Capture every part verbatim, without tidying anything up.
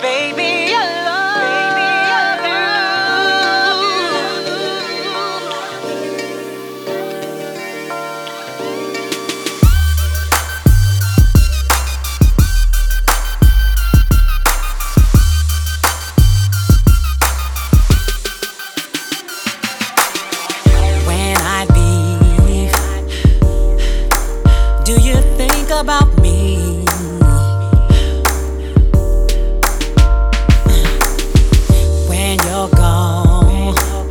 Baby, I love you. When I leave, do you think about me? When you're gone,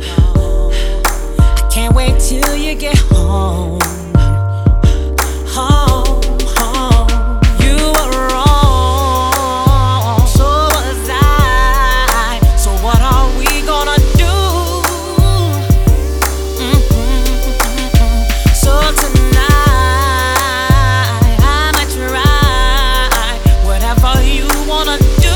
I can't wait till you get home. Home, home. You were wrong, so was I. So what are we gonna do? Mm-hmm. So tonight I'ma try whatever you wanna do.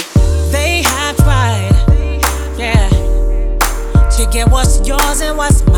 Get what's yours and what's mine.